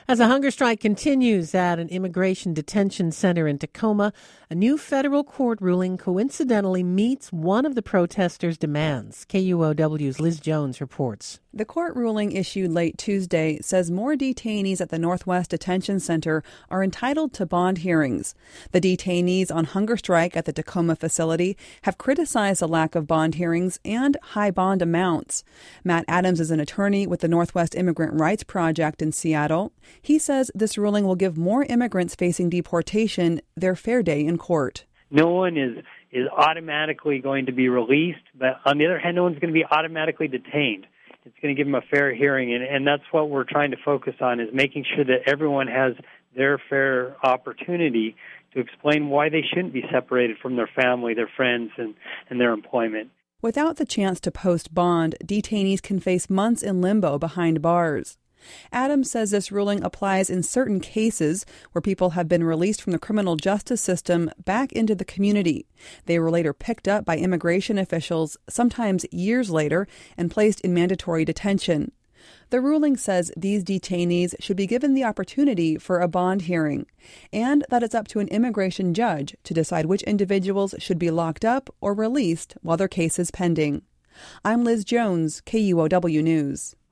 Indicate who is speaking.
Speaker 1: As a hunger strike continues at an immigration detention center in Tacoma, a new federal court ruling coincidentally meets one of the protesters' demands. KUOW's Liz Jones reports.
Speaker 2: The court ruling issued late Tuesday says more detainees at the Northwest Detention Center are entitled to bond hearings. The detainees on hunger strike at the Tacoma facility have criticized the lack of bond hearings and high bond amounts. Matt Adams is an attorney with the Northwest Immigrant Rights Project in Seattle. He says this ruling will give more immigrants facing deportation their fair day in court.
Speaker 3: No one is automatically going to be released, but on the other hand, no one's going to be automatically detained. It's going to give them a fair hearing, and that's what we're trying to focus on, is making sure that everyone has their fair opportunity to explain why they shouldn't be separated from their family, their friends, and their employment.
Speaker 2: Without the chance to post bond, detainees can face months in limbo behind bars. Adams says this ruling applies in certain cases where people have been released from the criminal justice system back into the community. They were later picked up by immigration officials, sometimes years later, and placed in mandatory detention. The ruling says these detainees should be given the opportunity for a bond hearing, and that it's up to an immigration judge to decide which individuals should be locked up or released while their case is pending. I'm Liz Jones, KUOW News.